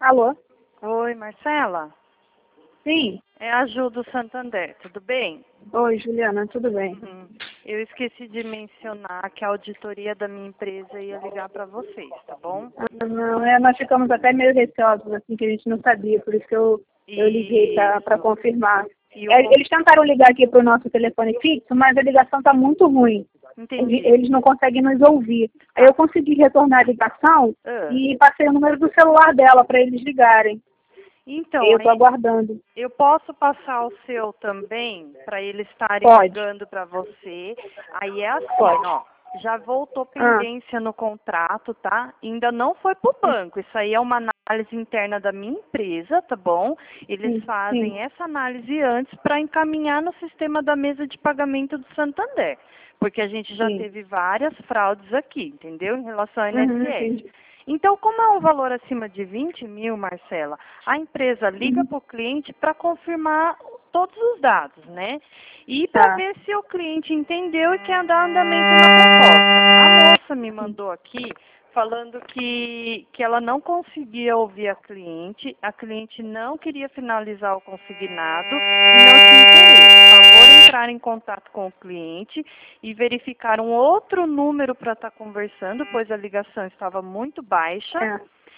Alô? Oi, Marcela. Sim. É a Ju do Santander, tudo bem? Oi, Juliana, tudo bem? Eu esqueci de mencionar que a auditoria da minha empresa ia ligar para vocês, tá bom? Não, nós ficamos até meio receosos, assim, que a gente não sabia, por isso que eu liguei para confirmar. Eles tentaram ligar aqui para o nosso telefone fixo, mas a ligação está muito ruim. Entendi. Eles não conseguem nos ouvir. Aí eu consegui retornar a ligação e passei o número do celular dela para eles ligarem. Então, eu estou aguardando. Eu posso passar o seu também, para eles estarem ligando para você. Aí é assim, ó, já voltou pendência no contrato, tá? Ainda não foi pro banco. Isso aí é uma análise interna da minha empresa, tá bom? Eles fazem essa análise antes para encaminhar no sistema da mesa de pagamento do Santander. Porque a gente já teve várias fraudes aqui, entendeu? Em relação ao INSS. Então, como é um valor acima de 20 mil, Marcela, a empresa liga para o cliente para confirmar todos os dados, né? E para ver se o cliente entendeu e quer dar andamento na proposta. A moça me mandou aqui falando que ela não conseguia ouvir a cliente não queria finalizar o consignado e não tinha interesse. Por favor, entrar em contato com o cliente e verificar um outro número para estar conversando, pois a ligação estava muito baixa.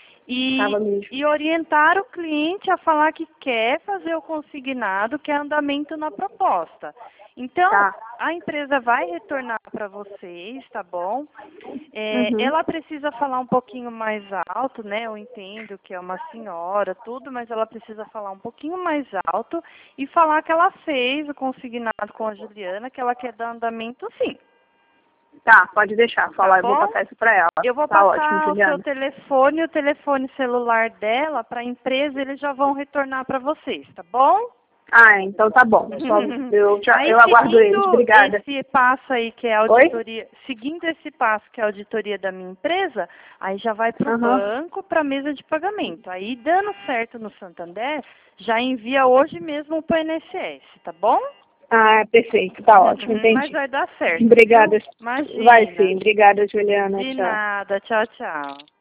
E orientar o cliente a falar que quer fazer o consignado, quer andamento na proposta. Então, a empresa vai retornar para vocês, tá bom? Ela precisa falar um pouquinho mais alto, né? Eu entendo que é uma senhora, tudo, mas ela precisa falar um pouquinho mais alto e falar que ela fez o consignado com a Juliana, que ela quer dar andamento sim. Tá, pode deixar, falar, eu vou passar isso para ela. Eu vou passar o seu telefone, o telefone celular dela para a empresa, eles já vão retornar para vocês, tá bom? Ah, então tá bom. Eu aguardo eles, obrigada. Esse passo aí que é a auditoria, seguindo esse passo que é a auditoria da minha empresa, aí já vai para o banco, para a mesa de pagamento. Aí, dando certo no Santander, já envia hoje mesmo para o INSS, tá bom? Ah, perfeito, tá ótimo, entendi. Mas vai dar certo. Obrigada. Imagina. Vai sim, obrigada, Juliana. De nada, tchau, tchau.